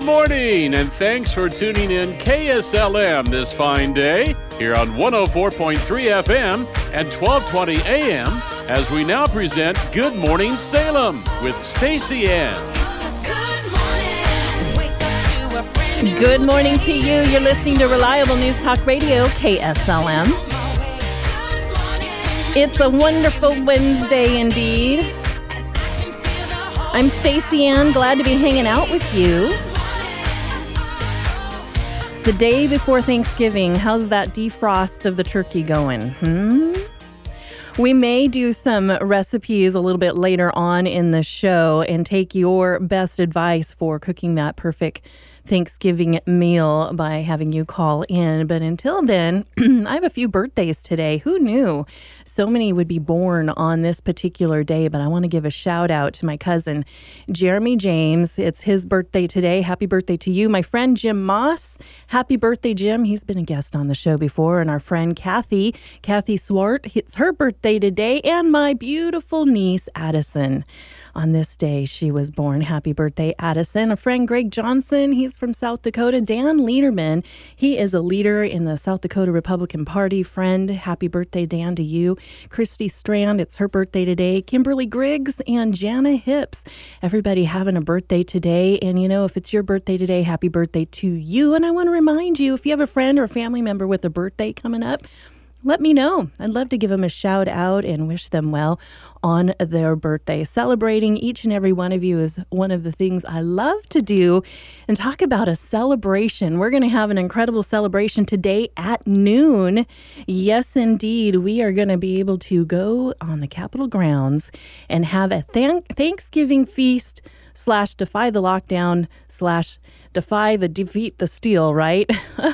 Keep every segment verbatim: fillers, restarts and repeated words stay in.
morning, and thanks for tuning in K S L M this fine day here on one oh four point three F M and twelve twenty A M as we now present Good Morning Salem with Stacey Ann. Good morning to you. You're listening to Reliable News Talk Radio, K S L M. It's a wonderful Wednesday indeed. I'm Stacey Ann, glad to be hanging out with you. The day before Thanksgiving, how's that defrost of the turkey going? Hmm? We may do some recipes a little bit later on in the show and take your best advice for cooking that perfect Thanksgiving meal by having you call in. But until then, I have a few birthdays today. Who knew so many would be born on this particular day? But I want to give a shout out to my cousin, Jeremy James. It's his birthday today. Happy birthday to you. My friend, Jim Moss. Happy birthday, Jim. He's been a guest on the show before. And our friend, Kathy, Kathy Swart. It's her birthday today. And my beautiful niece, Addison. On this day, she was born. Happy birthday, Addison. A friend, Greg Johnson, he's from South Dakota. Dan Lederman, he is a leader in the South Dakota Republican Party. Friend, happy birthday, Dan, to you. Christy Strand, it's her birthday today. Kimberly Griggs and Jana Hips. Everybody having a birthday today. And, you know, if it's your birthday today, happy birthday to you. And I want to remind you, if you have a friend or a family member with a birthday coming up, let me know. I'd love to give them a shout out and wish them well on their birthday. Celebrating each and every one of you is one of the things I love to do. And talk about a celebration. We're going to have an incredible celebration today at noon. Yes, indeed. We are going to be able to go on the Capitol grounds and have a thank- Thanksgiving feast slash defy the lockdown slash defy the defeat the steal, right?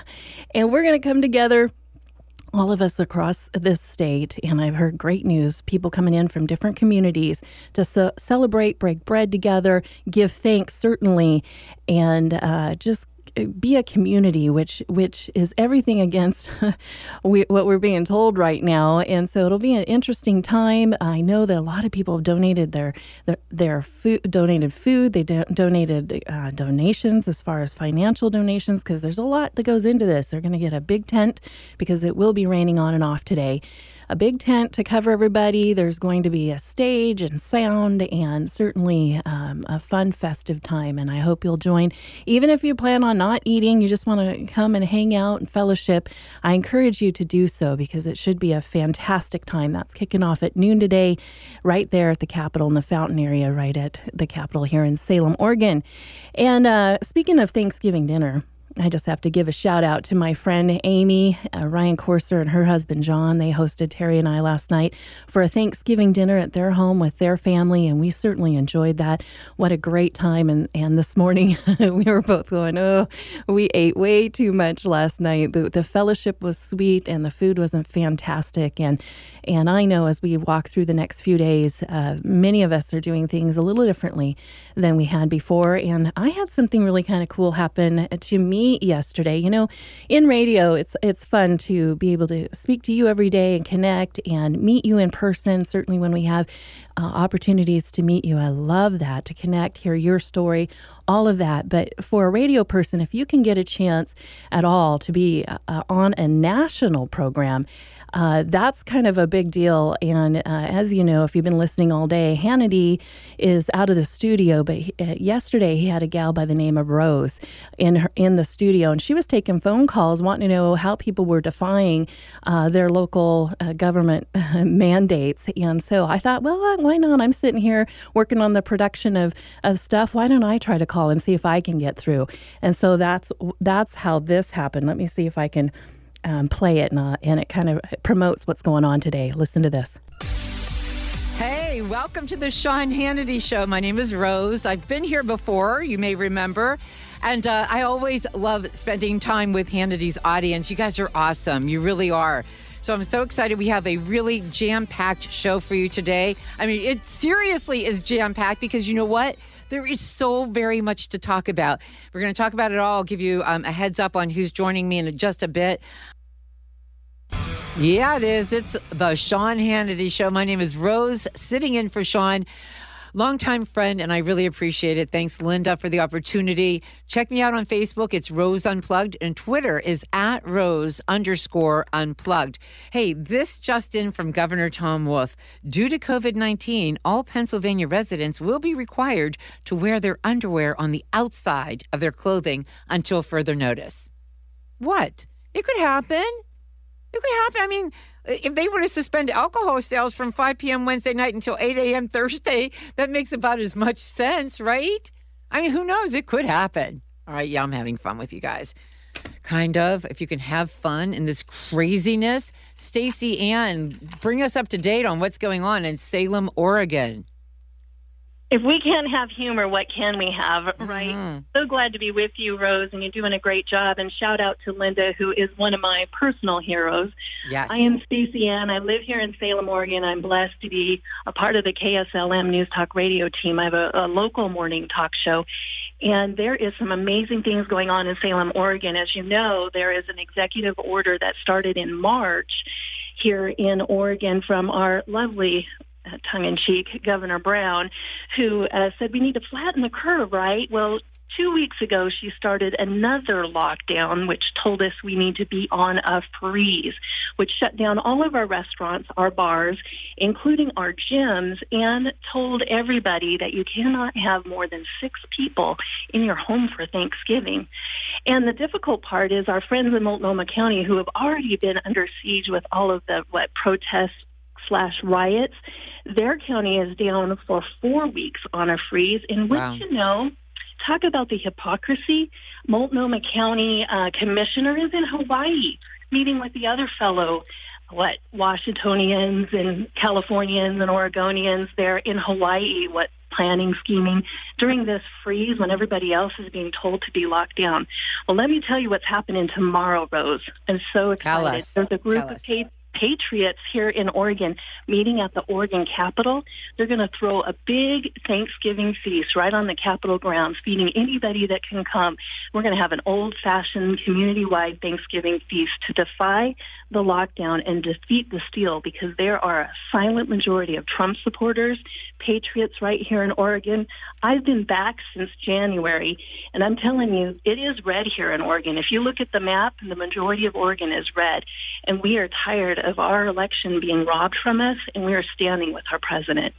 And we're going to come together, all of us across this state, and I've heard great news, people coming in from different communities to ce- celebrate, break bread together, give thanks, certainly, and uh, just be a community, which which is everything against we, what we're being told right now. And so it'll be an interesting time. I know that a lot of people have donated their their, their food, donated food. They do, donated uh, donations as far as financial donations, because there's a lot that goes into this. They're going to get a big tent because it will be raining on and off today. A big tent to cover everybody. There's going to be a stage and sound and certainly um, a fun festive time. And I hope you'll join. Even if you plan on not eating, you just want to come and hang out and fellowship, I encourage you to do so because it should be a fantastic time. That's kicking off at noon today, right there at the Capitol in the Fountain area, right at the Capitol here in Salem, Oregon. And uh, speaking of Thanksgiving dinner, I just have to give a shout out to my friend Amy, uh, Ryan Corser, and her husband John. They hosted Terry and I last night for a Thanksgiving dinner at their home with their family, and we certainly enjoyed that. What a great time. And, and this morning, we were both going, oh, we ate way too much last night, but the fellowship was sweet and the food wasn't fantastic. And, and I know as we walk through the next few days, uh, many of us are doing things a little differently than we had before. And I had something really kind of cool happen to me yesterday. You know, in radio, it's it's fun to be able to speak to you every day and connect and meet you in person. Certainly when we have uh, opportunities to meet you, I love that, to connect, hear your story, all of that. But for a radio person, if you can get a chance at all to be uh, on a national program, Uh, that's kind of a big deal. And uh, as you know, if you've been listening all day, Hannity is out of the studio. But he, uh, yesterday he had a gal by the name of Rose in her, in the studio, and she was taking phone calls wanting to know how people were defying uh, their local uh, government uh, mandates. And so I thought, well, why not? I'm sitting here working on the production of, of stuff. Why don't I try to call and see if I can get through? And so that's that's how this happened. Let me see if I can Um, play it, and, uh, and it kind of promotes what's going on today. Listen to this. Hey, welcome to the Sean Hannity Show. My name is Rose. I've been here before, you may remember. And uh, I always love spending time with Hannity's audience. You guys are awesome. You really are. So I'm so excited. We have a really jam-packed show for you today. I mean, it seriously is jam-packed because you know what? There is so very much to talk about. We're going to talk about it all. I'll give you um, a heads up on who's joining me in just a bit. Yeah, it is. It's the Sean Hannity Show. My name is Rose, sitting in for Sean. Longtime friend, and I really appreciate it. Thanks, Linda, for the opportunity. Check me out on Facebook. It's Rose Unplugged, and Twitter is at Rose underscore Unplugged. Hey, this just in from Governor Tom Wolf. Due to COVID nineteen, all Pennsylvania residents will be required to wear their underwear on the outside of their clothing until further notice. What? It could happen. It could happen. I mean, if they were to suspend alcohol sales from five p.m. Wednesday night until eight a.m. Thursday, that makes about as much sense, right? I mean, who knows? It could happen. All right, yeah, I'm having fun with you guys. Kind of. If you can have fun in this craziness. Stacey Ann, bring us up to date on what's going on in Salem, Oregon. If we can't have humor, what can we have, right? Mm-hmm. So glad to be with you, Rose, and you're doing a great job. And shout out to Linda, who is one of my personal heroes. Yes. I am Stacey Ann. I live here in Salem, Oregon. I'm blessed to be a part of the K S L M News Talk radio team. I have a, a local morning talk show, and there is some amazing things going on in Salem, Oregon. As you know, there is an executive order that started in March here in Oregon from our lovely Uh, tongue-in-cheek Governor Brown, who uh, said we need to flatten the curve, right? Well, two weeks ago, she started another lockdown, which told us we need to be on a freeze, which shut down all of our restaurants, our bars, including our gyms, and told everybody that you cannot have more than six people in your home for Thanksgiving. And the difficult part is our friends in Multnomah County, who have already been under siege with all of the, what, protests slash riots, their county is down for four weeks on a freeze. And what wow. you know, talk about the hypocrisy. Multnomah County uh, commissioner is in Hawaii meeting with the other fellow, what, Washingtonians and Californians and Oregonians. They're in Hawaii, what, planning, scheming during this freeze when everybody else is being told to be locked down. Well, let me tell you what's happening tomorrow, Rose. I'm so excited. There's a group of pa- patriots here in Oregon meeting at the Oregon Capitol. They're going to throw a big Thanksgiving feast right on the Capitol grounds, feeding anybody that can come. We're going to have an old-fashioned community-wide Thanksgiving feast to defy the lockdown and defeat the steal, because there are a silent majority of Trump supporters, patriots right here in Oregon. I've been back since January, and I'm telling you, it is red here in Oregon. If you look at the map, the majority of Oregon is red, and we are tired of our election being robbed from us, and we are standing with our president.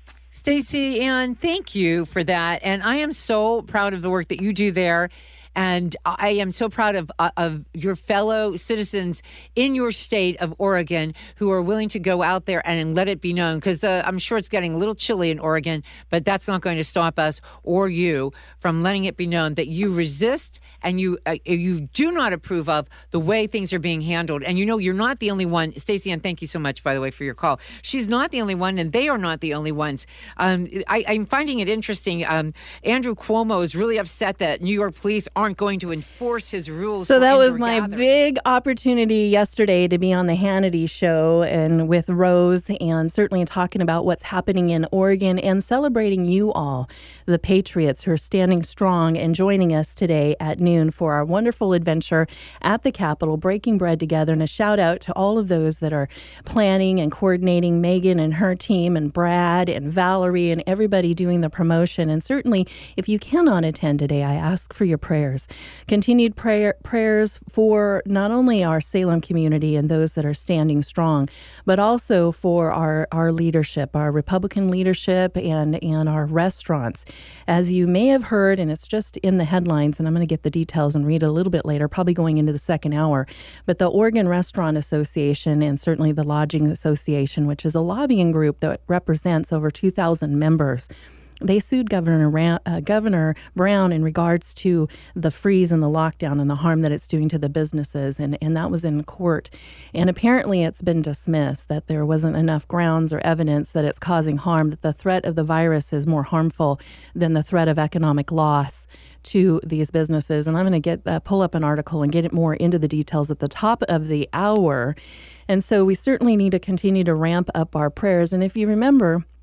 Stacey Ann, thank you for that. And I am so proud of the work that you do there. And I am so proud of uh, of your fellow citizens in your state of Oregon who are willing to go out there and let it be known, because uh, I'm sure it's getting a little chilly in Oregon, but that's not going to stop us or you from letting it be known that you resist and you uh, you do not approve of the way things are being handled. And you know, you're not the only one. Stacey Ann, thank you so much, by the way, for your call. She's not the only one, and they are not the only ones. Um, I, I'm finding it interesting. Um, Andrew Cuomo is really upset that New York police aren't going to enforce his rules. So that was my gathering. big opportunity yesterday to be on the Hannity show and with Rose, and certainly talking about what's happening in Oregon and celebrating you all, the patriots who are standing strong and joining us today at noon for our wonderful adventure at the Capitol, breaking bread together. And a shout out to all of those that are planning and coordinating, Megan and her team, and Brad and Valerie and everybody doing the promotion. And certainly, if you cannot attend today, I ask for your prayers. Continued prayer, prayers for not only our Salem community and those that are standing strong, but also for our, our leadership, our Republican leadership, and, and our restaurants. As you may have heard, and it's just in the headlines, and I'm going to get the details and read it a little bit later, probably going into the second hour, but the Oregon Restaurant Association and certainly the Lodging Association, which is a lobbying group that represents over two thousand members, they sued Governor Ra- uh, Governor Brown in regards to the freeze and the lockdown and the harm that it's doing to the businesses, and, and that was in court. And apparently it's been dismissed, that there wasn't enough grounds or evidence that it's causing harm, that the threat of the virus is more harmful than the threat of economic loss to these businesses. And I'm going to get uh, pull up an article and get it more into the details at the top of the hour. And so we certainly need to continue to ramp up our prayers. And if you remember,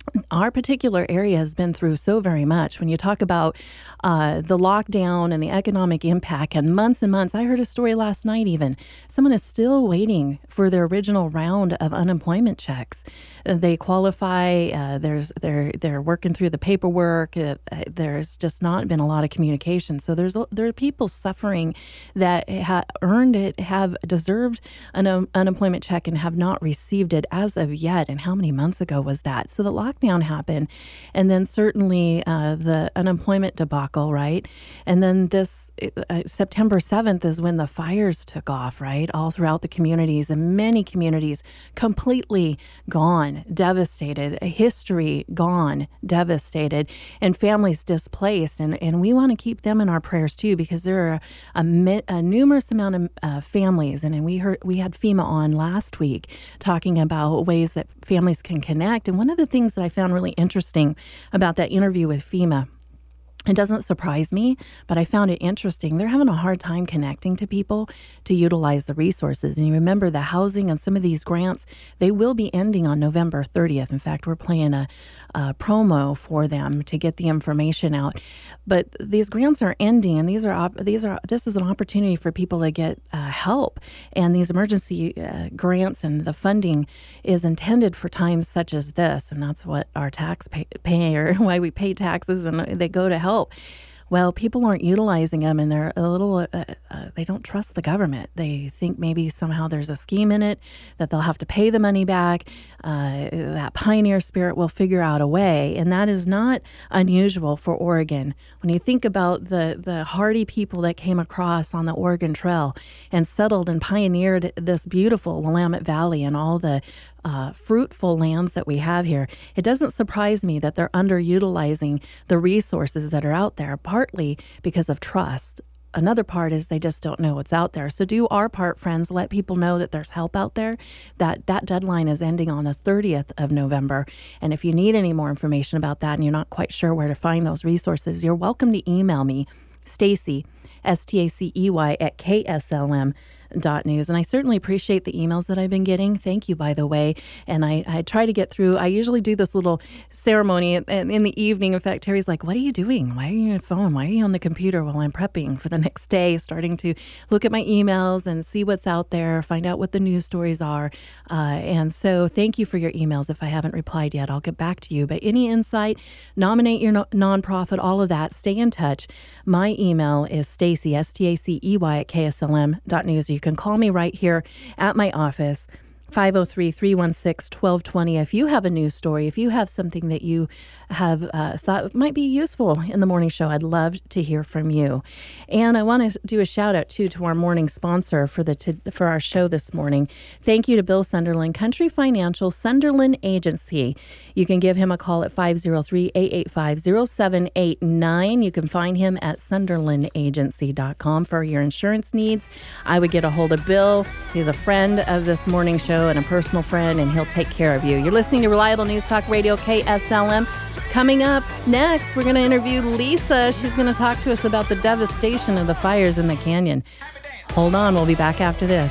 our particular area has been through so very much. When you talk about uh, the lockdown and the economic impact and months and months, I heard a story last night even. Someone is still waiting for their original round of unemployment checks. Uh, they qualify, uh, there's they're they're working through the paperwork. Uh, there's just not been a lot of communication. So there's there are people suffering that have earned it, have deserved an um, unemployment check and have not received it as of yet. And how many months ago was that? So the lockdown happened, and then certainly uh, the unemployment debacle, right? And then this uh, September seventh is when the fires took off, right? All throughout the communities, and many communities completely gone, devastated, a history gone, devastated, and families displaced. And, and we want to keep them in our prayers too, because there are a, a, a numerous amount of uh, families. And, and we heard we had FEMA on last week talking about ways that families can connect. And one of the things that I found really interesting about that interview with FEMA, it doesn't surprise me, but I found it interesting. They're having a hard time connecting to people to utilize the resources. And you remember the housing and some of these grants, they will be ending on November thirtieth. In fact, we're playing a, a promo for them to get the information out. But these grants are ending, and these are op- these are this is an opportunity for people to get uh, help. And these emergency uh, grants and the funding is intended for times such as this, and that's what our taxpayer, why we pay taxes, and they go to help. Well, people aren't utilizing them, and they're a little, uh, uh, they don't trust the government. They think maybe somehow there's a scheme in it, that they'll have to pay the money back. Uh, that pioneer spirit will figure out a way. And that is not unusual for Oregon. When you think about the, the hardy people that came across on the Oregon Trail and settled and pioneered this beautiful Willamette Valley and all the Uh, fruitful lands that we have here, it doesn't surprise me that they're underutilizing the resources that are out there, partly because of trust. Another part is they just don't know what's out there. So do our part, friends. Let people know that there's help out there. That that deadline is ending on the thirtieth of November. And if you need any more information about that and you're not quite sure where to find those resources, you're welcome to email me, Stacey, S T A C E Y, at K S L M dot news. And I certainly appreciate the emails that I've been getting. Thank you, by the way. And I, I try to get through. I usually do this little ceremony in, in the evening. In fact, Terry's like, what are you doing? Why are you on your phone? Why are you on the computer while I'm prepping for the next day, starting to look at my emails and see what's out there, find out what the news stories are. Uh, and so thank you for your emails. If I haven't replied yet, I'll get back to you. But any insight, nominate your no- nonprofit, all of that, stay in touch. My email is Stacey, S T A C E Y, at K S L M dot news. You can call me right here at my office, five oh three, three one six, one two two zero. If you have a news story, if you have something that you have uh, thought might be useful in the morning show, I'd love to hear from you. And I want to do a shout out too to our morning sponsor for the to, for our show this morning. Thank you to Bill Sunderland, Country Financial Sunderland Agency. You can give him a call at five oh three, eight eight five, oh seven eight nine. You can find him at sunderland agency dot com for your insurance needs. I would get a hold of Bill. He's a friend of this morning show and a personal friend, and he'll take care of you. You're listening to Reliable News Talk Radio, K S L M. Coming up next, we're going to interview Lisa. She's going to talk to us about the devastation of the fires in the canyon. Hold on, we'll be back after this.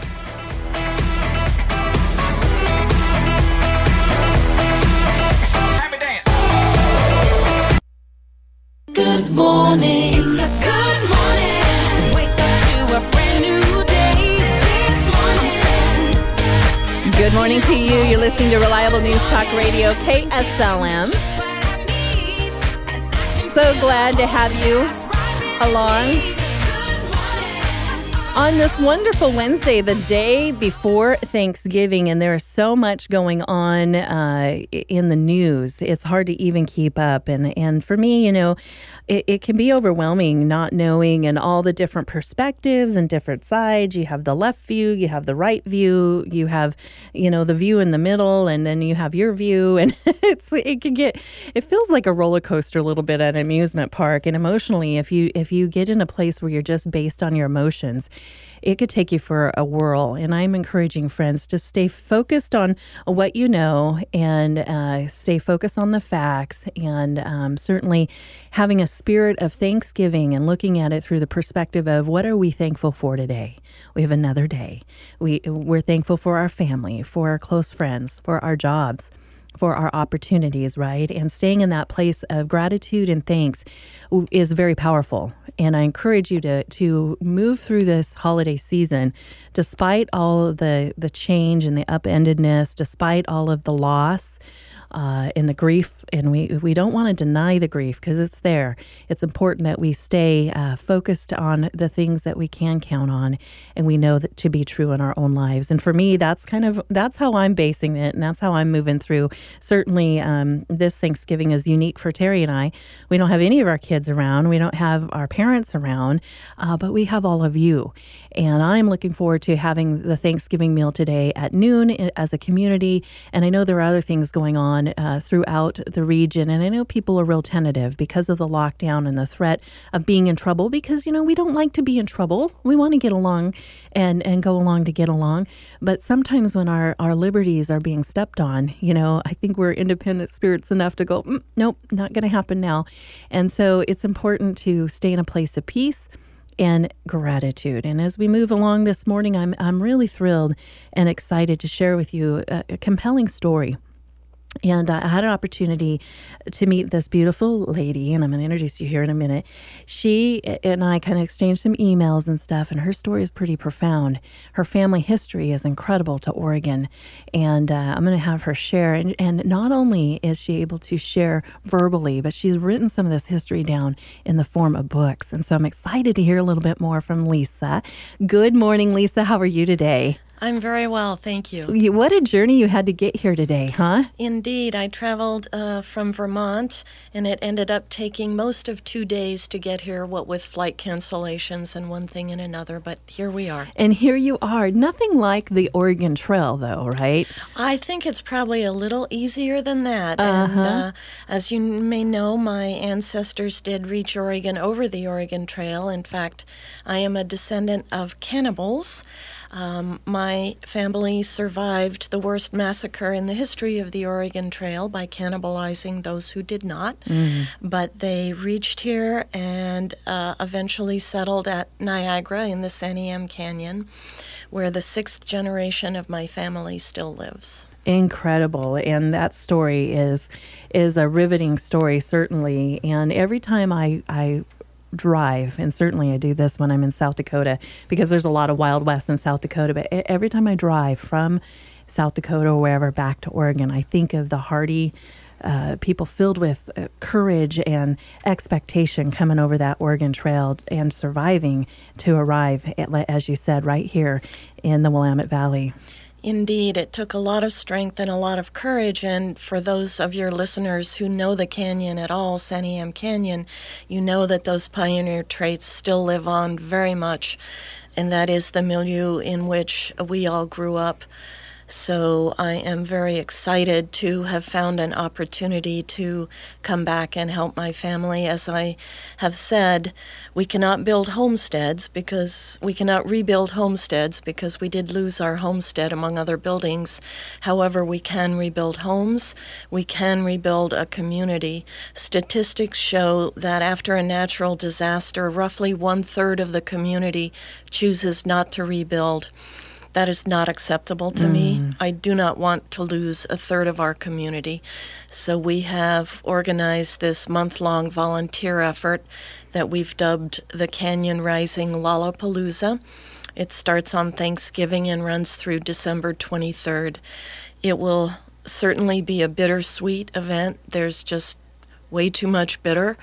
Good morning. It's a good morning. Wake up to a brand new day. This morning. Good morning to you. You're listening to Reliable News Talk Radio, K S L M. So glad to have you along on this wonderful Wednesday, the day before Thanksgiving, and there is so much going on uh, in the news. It's hard to even keep up. And, and for me, you know, it, it can be overwhelming not knowing and all the different perspectives and different sides. You have the left view, you have the right view, you have, you know, the view in the middle, and then you have your view. And it's it can get, it feels like a roller coaster a little bit at an amusement park. And emotionally, if you if you get in a place where you're just based on your emotions, it could take you for a whirl. And I'm encouraging friends to stay focused on what you know and uh, stay focused on the facts, and um, certainly having a spirit of thanksgiving and looking at it through the perspective of what are we thankful for today? We have another day. We, we're thankful for our family, for our close friends, for our jobs, for our opportunities, right? And staying in that place of gratitude and thanks w- is very powerful. And I encourage you to to move through this holiday season, despite all of the the change and the upendedness, despite all of the loss. Uh, and the grief, and we we don't want to deny the grief because it's there. It's important that we stay uh, focused on the things that we can count on, and we know that to be true in our own lives. And for me, that's kind of that's how I'm basing it, and that's how I'm moving through. Certainly, um, this Thanksgiving is unique for Terry and I. We don't have any of our kids around. We don't have our parents around, uh, but we have all of you. And I'm looking forward to having the Thanksgiving meal today at noon as a community. And I know there are other things going on uh, throughout the region. And I know people are real tentative because of the lockdown and the threat of being in trouble because, you know, we don't like to be in trouble. We want to get along and, and go along to get along. But sometimes when our, our liberties are being stepped on, you know, I think we're independent spirits enough to go, mm, nope, not going to happen now. And so it's important to stay in a place of peace and gratitude. And as we move along this morning, I'm I'm really thrilled and excited to share with you a, a compelling story. And I had an opportunity to meet this beautiful lady, and I'm going to introduce you here in a minute. She and I kind of exchanged some emails and stuff, and her story is pretty profound. Her family history is incredible to Oregon, and uh, I'm going to have her share. And, and not only is she able to share verbally, but she's written some of this history down in the form of books. And so I'm excited to hear a little bit more from Lisa. Good morning, Lisa. How are you today? I'm very well, thank you. What a journey you had to get here today, huh? Indeed. I traveled uh, from Vermont, and it ended up taking most of two days to get here, what with flight cancellations and one thing and another, but here we are. And here you are. Nothing like the Oregon Trail, though, right? I think it's probably a little easier than that. Uh-huh. And uh, as you may know, my ancestors did reach Oregon over the Oregon Trail. In fact, I am a descendant of cannibals. Um, my family survived the worst massacre in the history of the Oregon Trail by cannibalizing those who did not. Mm. But they reached here and uh, eventually settled at Niagara in the Santiam Canyon, where the sixth generation of my family still lives. Incredible. And that story is is a riveting story, certainly. And every time I, I drive, and certainly I do this when I'm in South Dakota, because there's a lot of Wild West in South Dakota, but every time I drive from South Dakota or wherever back to Oregon, I think of the hardy uh, people filled with uh, courage and expectation coming over that Oregon Trail and surviving to arrive, at, as you said, right here in the Willamette Valley. Indeed, it took a lot of strength and a lot of courage, and for those of your listeners who know the canyon at all, Santiam Canyon, you know that those pioneer traits still live on very much, and that is the milieu in which we all grew up. So I am very excited to have found an opportunity to come back and help my family. As I have said, we cannot build homesteads because we cannot rebuild homesteads because we did lose our homestead among other buildings. However, we can rebuild homes. We can rebuild a community. Statistics show that after a natural disaster, roughly one third of the community chooses not to rebuild. That is not acceptable to mm. me. I do not want to lose a third of our community. So we have organized this month-long volunteer effort that we've dubbed the Canyon Rising Lollapalooza. It starts on Thanksgiving and runs through December twenty-third. It will certainly be a bittersweet event. There's just way too much bitter,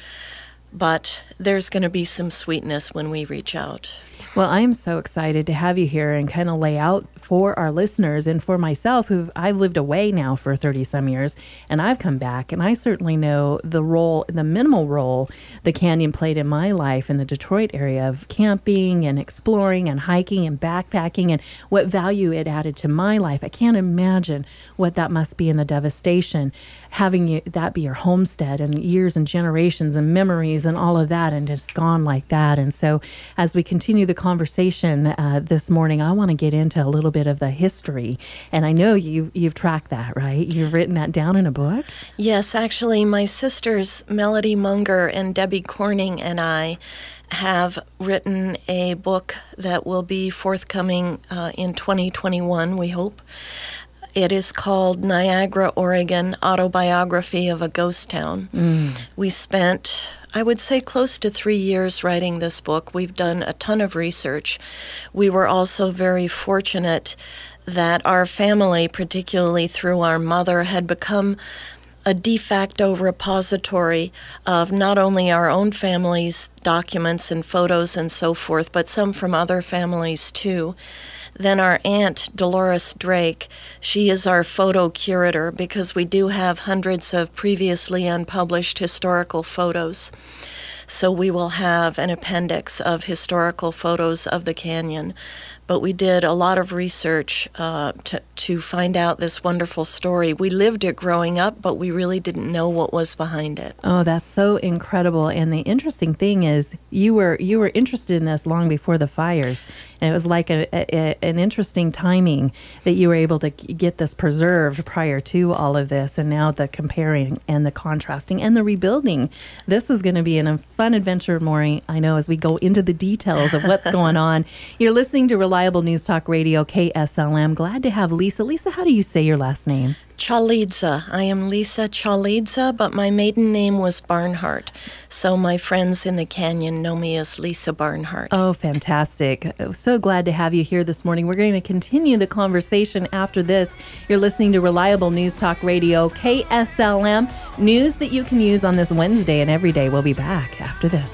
but there's going to be some sweetness when we reach out. Well, I am so excited to have you here and kind of lay out for our listeners and for myself, who I've lived away now for thirty some years, and I've come back, and I certainly know the role, the minimal role the canyon played in my life in the Detroit area of camping and exploring and hiking and backpacking, and what value it added to my life. I can't imagine what that must be in the devastation, having you, that be your homestead and years and generations and memories and all of that, and it's gone like that. And so as we continue the conversation uh, this morning, I want to get into a little bit of the history. And I know you, you've tracked that, right? You've written that down in a book? Yes, actually, my sisters, Melody Munger and Debbie Corning, and I have written a book that will be forthcoming uh, in twenty twenty-one, we hope. It is called Niagara, Oregon, Autobiography of a Ghost Town. Mm. We spent, I would say, close to three years writing this book. We've done a ton of research. We were also very fortunate that our family, particularly through our mother, had become a de facto repository of not only our own family's documents and photos and so forth, but some from other families too. Then our aunt, Dolores Drake, she is our photo curator because we do have hundreds of previously unpublished historical photos. So we will have an appendix of historical photos of the canyon. But we did a lot of research uh, to, to find out this wonderful story. We lived it growing up, but we really didn't know what was behind it. Oh, that's so incredible. And the interesting thing is you were you were interested in this long before the fires. And it was like a, a, an interesting timing that you were able to get this preserved prior to all of this. And now the comparing and the contrasting and the rebuilding. This is going to be an, a fun adventure, Maureen, I know, as we go into the details of what's going on. You're listening to Reliable News Talk Radio, K S L M. Glad to have Lisa. Lisa, how do you say your last name? Chalitza. I am Lisa Chalitza, but my maiden name was Barnhart. So my friends in the canyon know me as Lisa Barnhart. Oh, fantastic. So glad to have you here this morning. We're going to continue the conversation after this. You're listening to Reliable News Talk Radio, K S L M. News that you can use on this Wednesday and every day. We'll be back after this.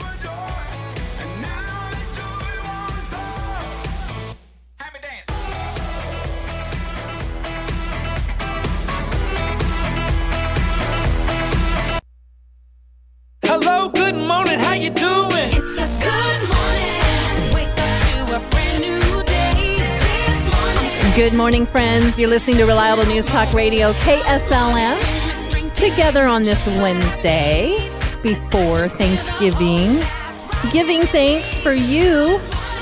Hello, good morning, how you doing? It's a good morning. Wake up to a brand new day. This morning. Good morning, friends. You're listening to Reliable News Talk Radio, K S L M. Together on this Wednesday before Thanksgiving. Giving thanks for you.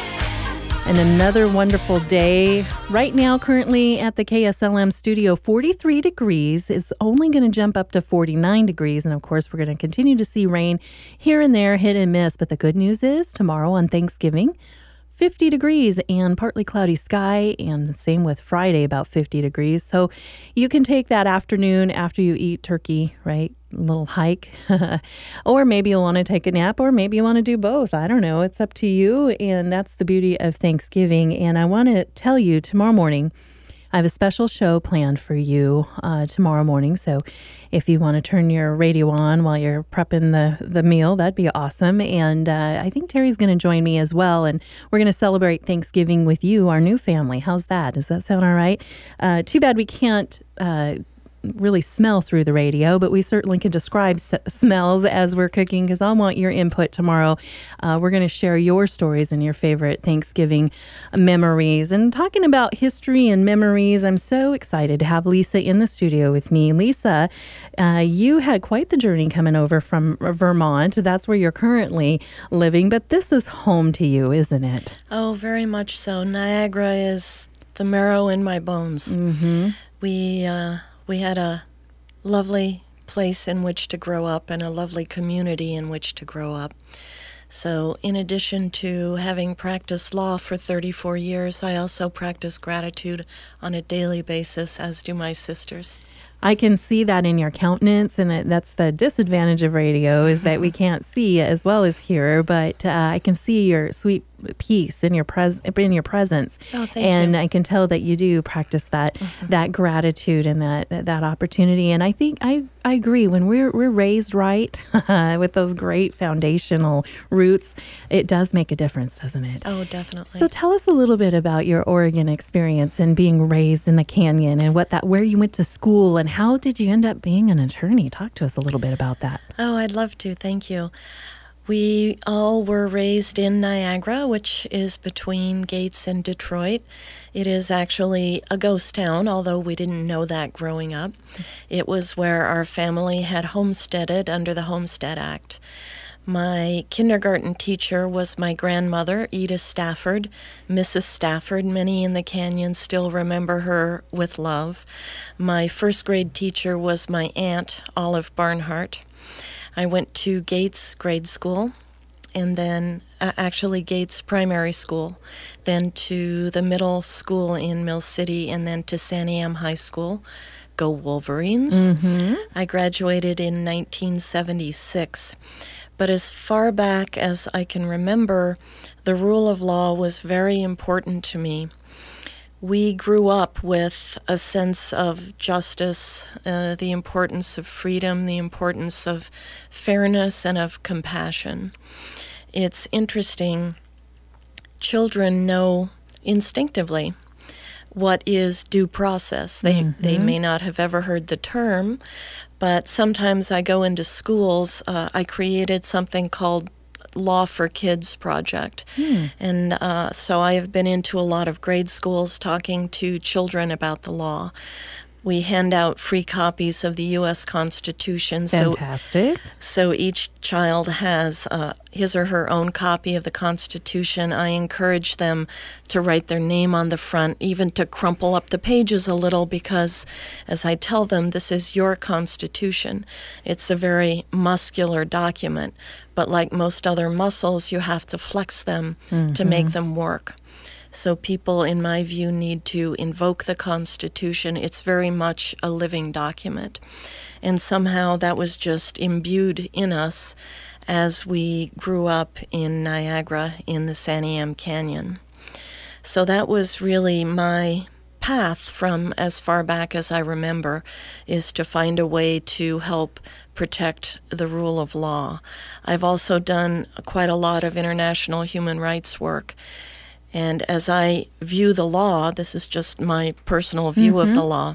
And another wonderful day. Right now, currently at the K S L M studio, forty-three degrees. It's only going to jump up to forty-nine degrees. And of course, we're going to continue to see rain here and there, hit and miss. But the good news is tomorrow on Thanksgiving, fifty degrees and partly cloudy sky. And same with Friday, about fifty degrees. So you can take that afternoon after you eat turkey, right? A little hike. Or maybe you'll want to take a nap, or maybe you want to do both. I don't know. It's up to you. And that's the beauty of Thanksgiving. And I want to tell you tomorrow morning, I have a special show planned for you uh, tomorrow morning. So if you want to turn your radio on while you're prepping the, the meal, that'd be awesome. And uh, I think Terry's going to join me as well. And we're going to celebrate Thanksgiving with you, our new family. How's that? Does that sound all right? Uh, too bad we can't uh, really smell through the radio, but we certainly can describe s- smells as we're cooking, because I want your input tomorrow. Uh, we're going to share your stories and your favorite Thanksgiving memories. And talking about history and memories, I'm so excited to have Lisa in the studio with me. Lisa, uh, you had quite the journey coming over from Vermont. That's where you're currently living, but this is home to you, isn't it? Oh, very much so. Niagara is the marrow in my bones. Mm-hmm. We, uh, we had a lovely place in which to grow up and a lovely community in which to grow up. So in addition to having practiced law for thirty-four years, I also practice gratitude on a daily basis, as do my sisters. I can see that in your countenance, and it, that's the disadvantage of radio, is that we can't see as well as hear, but uh, I can see your sweet peace in your pres in your presence. Oh, thank and you. I can tell that you do practice that Mm-hmm. that gratitude and that that opportunity. And I think I I agree, when we're we're raised right with those great foundational roots, it does make a difference, doesn't it? Oh, definitely. So tell us a little bit about your Oregon experience and being raised in the canyon, and what that where you went to school, and how did you end up being an attorney? Talk to us a little bit about that. Oh, I'd love to. Thank you. We all were raised in Niagara, which is between Gates and Detroit. It is actually a ghost town, although we didn't know that growing up. It was where our family had homesteaded under the Homestead Act. My kindergarten teacher was my grandmother, Edith Stafford, Missus Stafford. Many in the canyon still remember her with love. My first grade teacher was my aunt, Olive Barnhart. I went to Gates grade school, and then uh, actually Gates Primary School, then to the middle school in Mill City, and then to Santiam High School. Go Wolverines. Mm-hmm. I graduated in nineteen seventy-six. But as far back as I can remember, the rule of law was very important to me. We grew up with a sense of justice, uh, the importance of freedom, the importance of fairness, and of compassion. It's interesting. Children know instinctively what is due process. They Mm-hmm. they may not have ever heard the term, but sometimes I go into schools. Uh, I created something called Law for Kids Project. And uh, so I have been into a lot of grade schools talking to children about the law. We hand out free copies of the U S Constitution. So Fantastic. so each child has uh, his or her own copy of the Constitution. I encourage them to write their name on the front, even to crumple up the pages a little, because as I tell them, this is your Constitution. It's a very muscular document, but like most other muscles, you have to flex them to make them work. So people, in my view, need to invoke the Constitution. It's very much a living document. And somehow that was just imbued in us as we grew up in Niagara in the Santiam Canyon. So that was really my path from as far back as I remember, is to find a way to help protect the rule of law. I've also done quite a lot of international human rights work. And as I view the law, this is just my personal view Mm-hmm. of the law,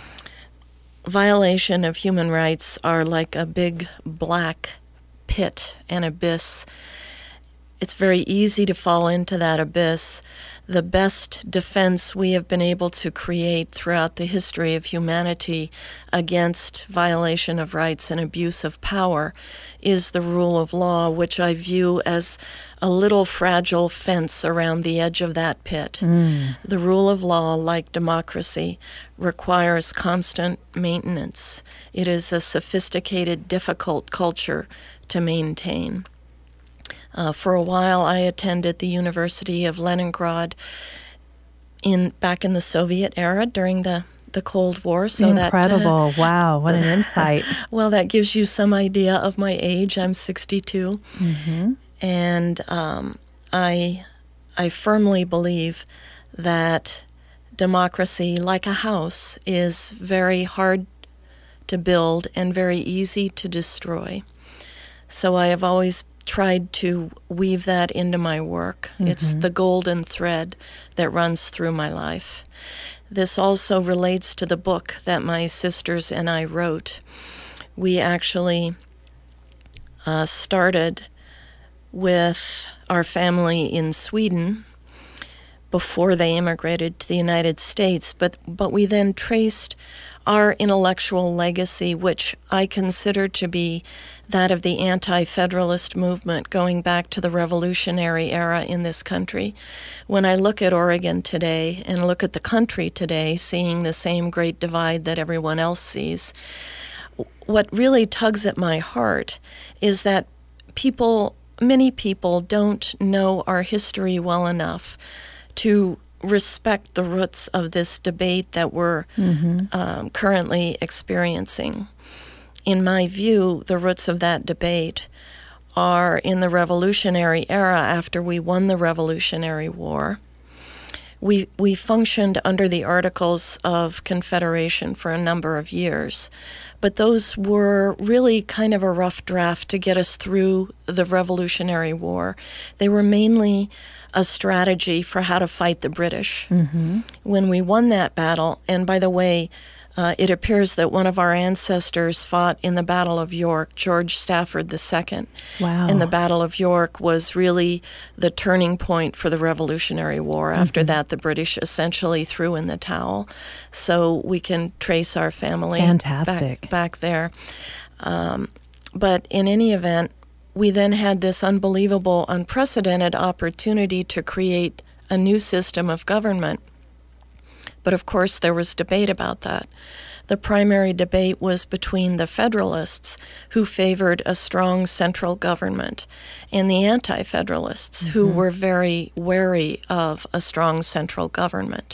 violation of human rights are like a big black pit, an abyss. It's very easy to fall into that abyss. The best defense we have been able to create throughout the history of humanity against violation of rights and abuse of power is the rule of law, which I view as a little fragile fence around the edge of that pit. The rule of law, like democracy, requires constant maintenance. It is a sophisticated, difficult culture to maintain. Uh, for a while, I attended the University of Leningrad in back in the Soviet era during the, the Cold War. So Incredible. That, uh, wow. What an insight. well, that gives you some idea of my age. I'm sixty-two. Mm-hmm. And um, I, I firmly believe that democracy, like a house, is very hard to build and very easy to destroy. So I have always tried to weave that into my work. Mm-hmm. It's the golden thread that runs through my life. This also relates to the book that my sisters and I wrote. We actually uh, started with our family in Sweden before they immigrated to the United States, but, but we then traced our intellectual legacy, which I consider to be that of the anti-federalist movement going back to the Revolutionary era in this country. When I look at Oregon today and look at the country today, seeing the same great divide that everyone else sees, what really tugs at my heart is that people, many people don't know our history well enough to respect the roots of this debate that we're mm-hmm. um, currently experiencing. In my view, the roots of that debate are in the Revolutionary era after we won the Revolutionary War. We, we functioned under the Articles of Confederation for a number of years, but those were really kind of a rough draft to get us through the Revolutionary War. They were mainly a strategy for how to fight the British. Mm-hmm. When we won that battle, and by the way, uh, it appears that one of our ancestors fought in the Battle of York, George Stafford the Second. Wow. And the Battle of York was really the turning point for the Revolutionary War. Mm-hmm. After that, the British essentially threw in the towel. So we can trace our family Fantastic. Back, back there. Um, but in any event, we then had this unbelievable, unprecedented opportunity to create a new system of government. But of course, there was debate about that. The primary debate was between the Federalists, who favored a strong central government, and the Anti-Federalists, mm-hmm. who were very wary of a strong central government.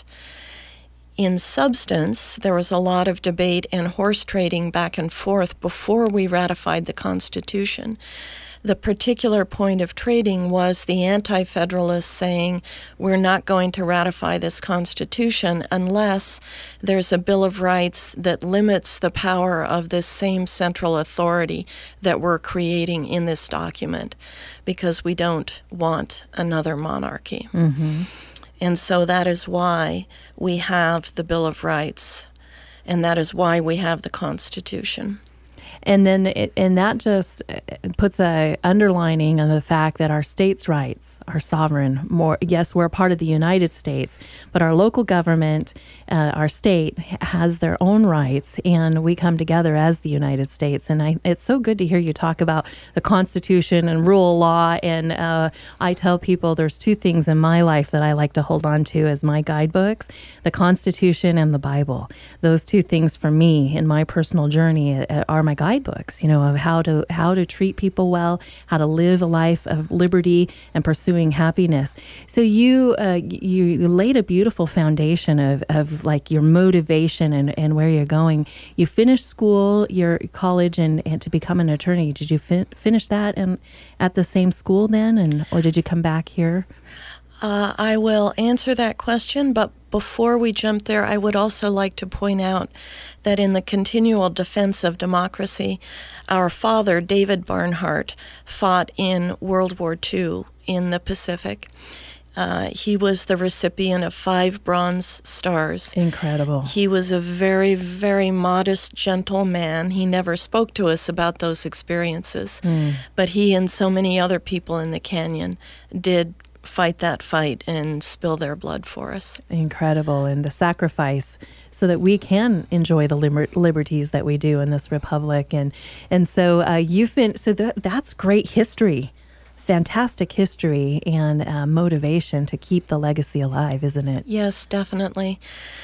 In substance, there was a lot of debate and horse trading back and forth before we ratified the Constitution. The particular point of trading was the Anti-Federalists saying, we're not going to ratify this Constitution unless there's a Bill of Rights that limits the power of this same central authority that we're creating in this document, because we don't want another monarchy. Mm-hmm. And so that is why we have the Bill of Rights, and that is why we have the Constitution. And then, it, and that just puts a underlining on the fact that our states' rights are sovereign. More, yes, we're a part of the United States, but our local government, uh, our state, has their own rights, and we come together as the United States. And I, it's so good to hear you talk about the Constitution and rule of law. And uh, I tell people there's two things in my life that I like to hold on to as my guidebooks: the Constitution and the Bible. Those two things for me in my personal journey are my guidebooks. Books, you know, of how to how to treat people well, how to live a life of liberty and pursuing happiness. So you uh, you, you laid a beautiful foundation of, of like your motivation and, and where you're going. You finished school, your college, and, and to become an attorney. Did you fin- finish that and at the same school then, and or did you come back here? Uh, I will answer that question, but before we jump there, I would also like to point out that in the continual defense of democracy, our father, David Barnhart, fought in World War Two in the Pacific. Uh, he was the recipient of five Bronze Stars. Incredible. He was a very, very modest, gentle man. He never spoke to us about those experiences, mm. but he and so many other people in the canyon did fight that fight and spill their blood for us. Incredible. And the sacrifice so that we can enjoy the liber- liberties that we do in this republic. And and so uh, you've been, so th- that's great history, fantastic history and uh, motivation to keep the legacy alive, isn't it? Yes, definitely.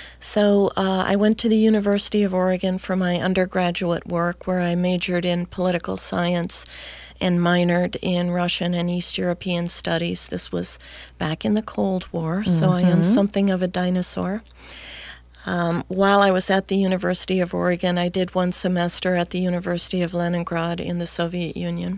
So uh, I went to the University of Oregon for my undergraduate work, where I majored in political science and minored in Russian and East European studies. This was back in the Cold War, so mm-hmm. I am something of a dinosaur. Um, while I was at the University of Oregon, I did one semester at the University of Leningrad in the Soviet Union.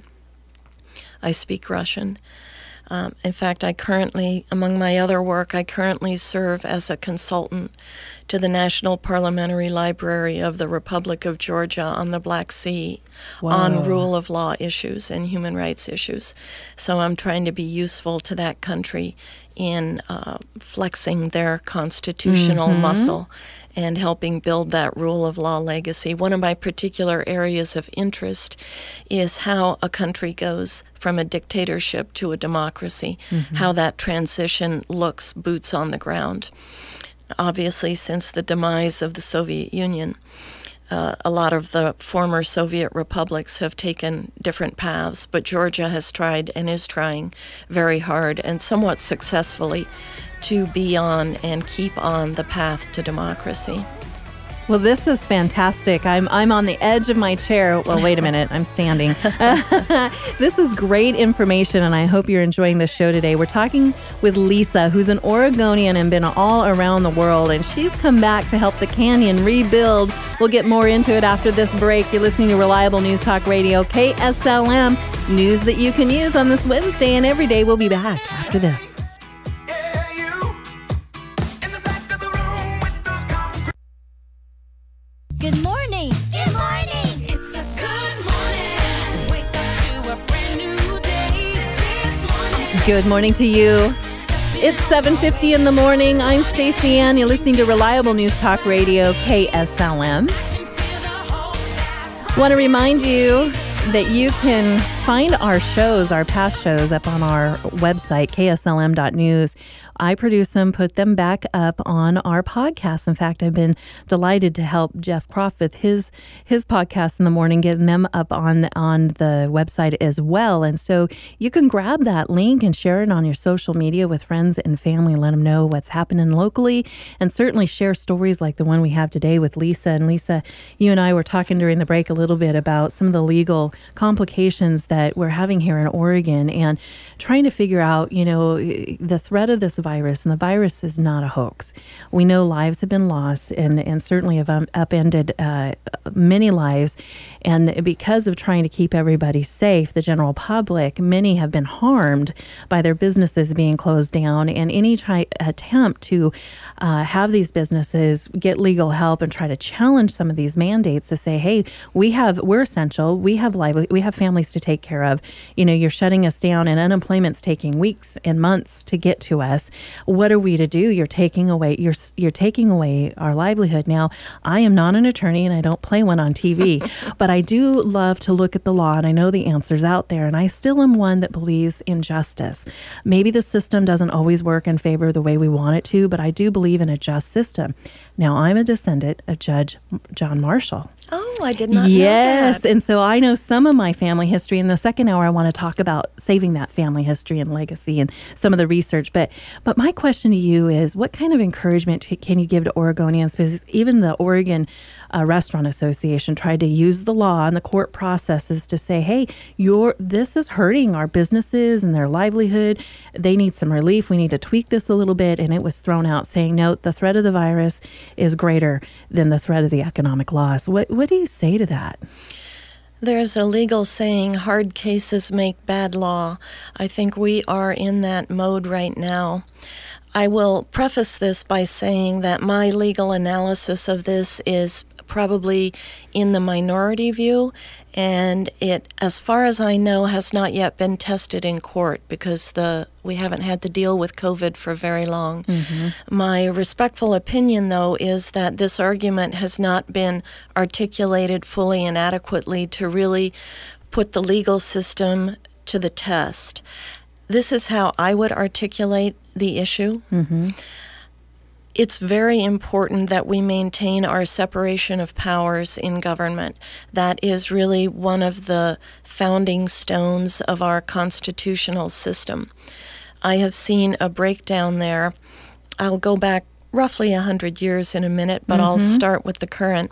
I speak Russian. Um, in fact, I currently, among my other work, I currently serve as a consultant to the National Parliamentary Library of the Republic of Georgia on the Black Sea wow. on rule of law issues and human rights issues. So I'm trying to be useful to that country in uh, flexing their constitutional mm-hmm. muscle and helping build that rule of law legacy. One of my particular areas of interest is how a country goes from a dictatorship to a democracy, mm-hmm. how that transition looks boots on the ground. Obviously, since the demise of the Soviet Union, uh, a lot of the former Soviet republics have taken different paths, but Georgia has tried and is trying very hard and somewhat successfully to be on and keep on the path to democracy. Well, this is fantastic. I'm I'm on the edge of my chair. Well, wait a minute. I'm standing. This is great information, and I hope you're enjoying the show today. We're talking with Lisa, who's an Oregonian and been all around the world, and she's come back to help the canyon rebuild. We'll get more into it after this break. You're listening to Reliable News Talk Radio, K S L M, news that you can use on this Wednesday and every day. We'll be back after this. Good morning. Good morning. It's a good morning. Wake up to a brand new day. This morning. Good morning to you. It's seven fifty in the morning. I'm Stacey Ann. You're listening to Reliable News Talk Radio, K S L M. Want to remind you that you can find our shows, our past shows, up on our website, K S L M dot news, I produce them, put them back up on our podcast. In fact, I've been delighted to help Jeff Croft with his his podcast in the morning, getting them up on on the website as well. And so you can grab that link and share it on your social media with friends and family. Let them know what's happening locally, and certainly share stories like the one we have today with Lisa. And Lisa, you and I were talking during the break a little bit about some of the legal complications that we're having here in Oregon, and trying to figure out, you know, the threat of this virus. And the virus is not a hoax. We know lives have been lost, and, and certainly have um, upended uh, many lives. And because of trying to keep everybody safe, the general public, many have been harmed by their businesses being closed down. And any try, attempt to uh, have these businesses get legal help and try to challenge some of these mandates to say, hey, we have, we're essential, we have lively, we have families to take care of. You know, you're shutting us down, and unemployment's taking weeks and months to get to us. What are we to do? You're taking away, you're you're taking away our livelihood. Now, I am not an attorney, and I don't play one on T V, but I do love to look at the law, and I know the answers out there, and I still am one that believes in justice. Maybe the system doesn't always work in favor of the way we want it to, but I do believe in a just system. Now, I'm a descendant of Judge John Marshall. Oh, I did not yes, know that. and so I know some of my family history. In the second hour, I want to talk about saving that family history and legacy and some of the research. But but my question to you is, what kind of encouragement t- can you give to Oregonians? Because even the Oregon uh, Restaurant Association tried to use the law and the court processes to say, hey, you're, this is hurting our businesses and their livelihood. They need some relief. We need to tweak this a little bit. And it was thrown out saying, no, the threat of the virus is greater than the threat of the economic loss. What what do you say to that? There's a legal saying, hard cases make bad law. I think we are in that mode right now. I will preface this by saying that my legal analysis of this is probably in the minority view, and it, as far as I know, has not yet been tested in court because the we haven't had to deal with COVID for very long. Mm-hmm. My respectful opinion, though, is that this argument has not been articulated fully and adequately to really put the legal system to the test. This is how I would articulate the issue. Mm-hmm. It's very important that we maintain our separation of powers in government. That is really one of the founding stones of our constitutional system. I have seen a breakdown there. I'll go back roughly one hundred years in a minute, but mm-hmm. I'll start with the current.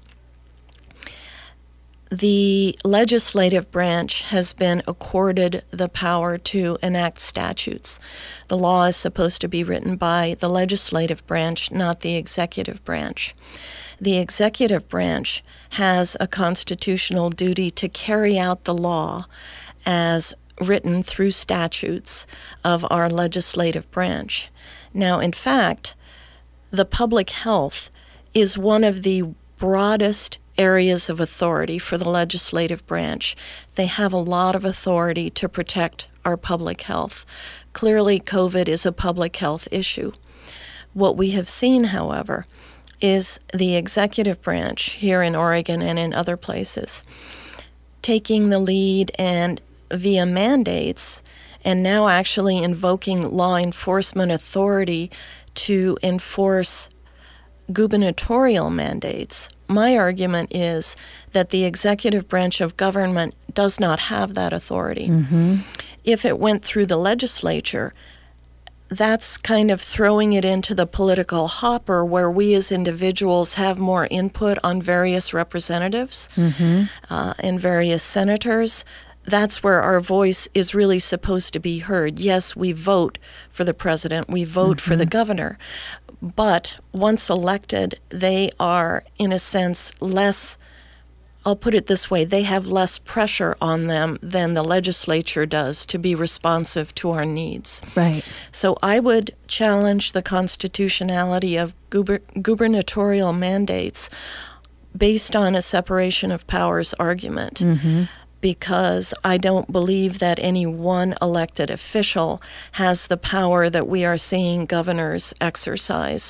The legislative branch has been accorded the power to enact statutes. The law is supposed to be written by the legislative branch, not the executive branch. The executive branch has a constitutional duty to carry out the law as written through statutes of our legislative branch. Now, in fact, the public health is one of the broadest areas of authority for the legislative branch. They have a lot of authority to protect our public health. Clearly, COVID is a public health issue. What we have seen, however, is the executive branch here in Oregon and in other places taking the lead and via mandates and now actually invoking law enforcement authority to enforce gubernatorial mandates. My argument is that the executive branch of government does not have that authority. Mm-hmm. If it went through the legislature, that's kind of throwing it into the political hopper where we as individuals have more input on various representatives mm-hmm. uh, and various senators. That's where our voice is really supposed to be heard. Yes, we vote for the president, we vote mm-hmm. for the governor, but once elected, they are, in a sense, less, I'll put it this way, they have less pressure on them than the legislature does to be responsive to our needs. Right. So I would challenge the constitutionality of guber- gubernatorial mandates based on a separation of powers argument. Mm-hmm. Because I don't believe that any one elected official has the power that we are seeing governors exercise.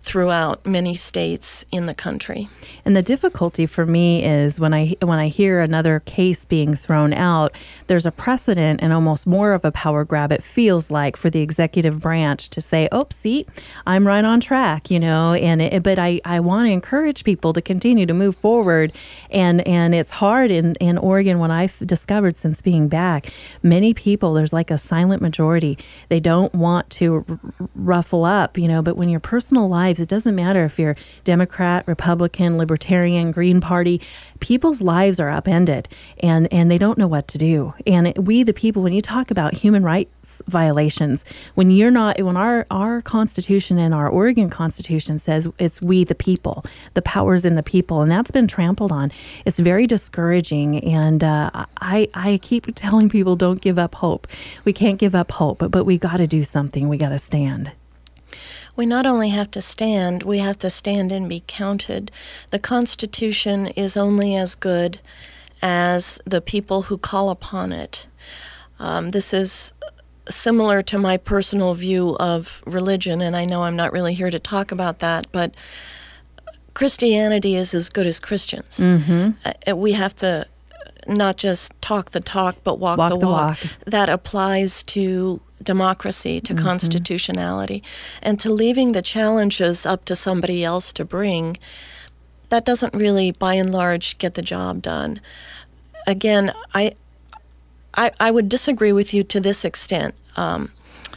throughout many states in the country. And the difficulty for me is when I when I hear another case being thrown out, there's a precedent and almost more of a power grab, it feels like, for the executive branch to say, oh, see, I'm right on track, you know, and it, but I, I want to encourage people to continue to move forward. And, and it's hard in, in Oregon, what I've discovered since being back, many people, there's like a silent majority. They don't want to r- ruffle up, you know, but when your personal lives, it doesn't matter if you're Democrat, Republican, Libertarian, Green Party, people's lives are upended and, and they don't know what to do. And it, we, the people, when you talk about human rights violations, when you're not, when our, our Constitution and our Oregon Constitution says it's we the people, the power's in the people, and that's been trampled on, it's very discouraging. And uh, I, I keep telling people, don't give up hope. We can't give up hope, but, but we got to do something. We got to stand. We not only have to stand, we have to stand and be counted. The Constitution is only as good as the people who call upon it. Um, this is similar to my personal view of religion, and I know I'm not really here to talk about that, but Christianity is as good as Christians. Mm-hmm. Uh, we have to not just talk the talk, but walk, Walk the, the walk. walk. That applies to democracy, to Mm-hmm. constitutionality, and to leaving the challenges up to somebody else to bring. That doesn't really, by and large, get the job done. Again, I I, I would disagree with you to this extent. Um,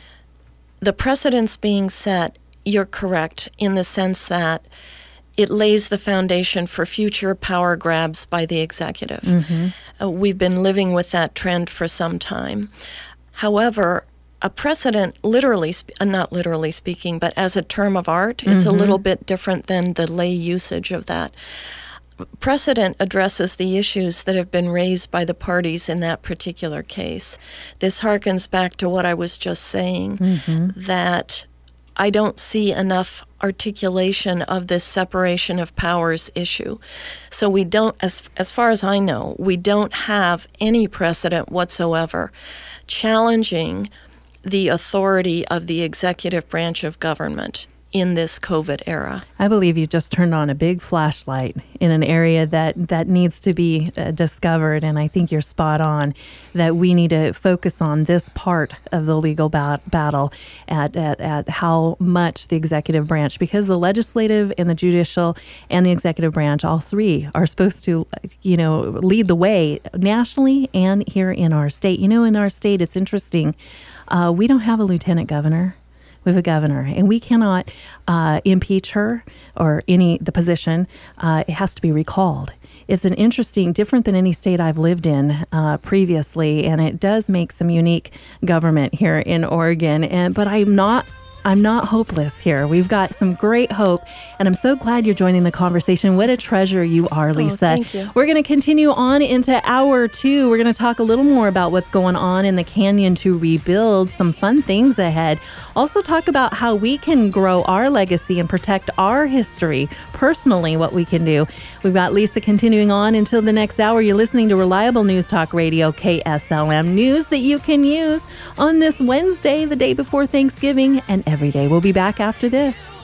the precedents being set, you're correct in the sense that it lays the foundation for future power grabs by the executive. Mm-hmm. Uh, we've been living with that trend for some time. However, a precedent, literally, sp- uh, not literally speaking, but as a term of art, mm-hmm. it's a little bit different than the lay usage of that. Precedent addresses the issues that have been raised by the parties in that particular case. This harkens back to what I was just saying, Mm-hmm. that I don't see enough articulation of this separation of powers issue. So we don't, as as far as I know, we don't have any precedent whatsoever challenging the authority of the executive branch of government in this COVID era. I believe you just turned on a big flashlight in an area that, that needs to be uh, discovered, and I think you're spot on that we need to focus on this part of the legal bat- battle at, at, at how much the executive branch, because the legislative and the judicial and the executive branch, all three are supposed to, you know, lead the way nationally and here in our state. You know, in our state, it's interesting. Uh, we don't have a lieutenant governor. We have a governor, and we cannot uh, impeach her or any the position. Uh, it has to be recalled. It's an interesting, different than any state I've lived in uh, previously, and it does make some unique government here in Oregon. And but I'm not. I'm not hopeless here. We've got some great hope, and I'm so glad you're joining the conversation. What a treasure you are, Lisa. Oh, thank you. We're going to continue on into hour two. We're going to talk a little more about what's going on in the canyon to rebuild, some fun things ahead. Also talk about how we can grow our legacy and protect our history, personally, what we can do. We've got Lisa continuing on until the next hour. You're listening to Reliable News Talk Radio, K S L M, news that you can use on this Wednesday, the day before Thanksgiving, and every day. We'll be back after this.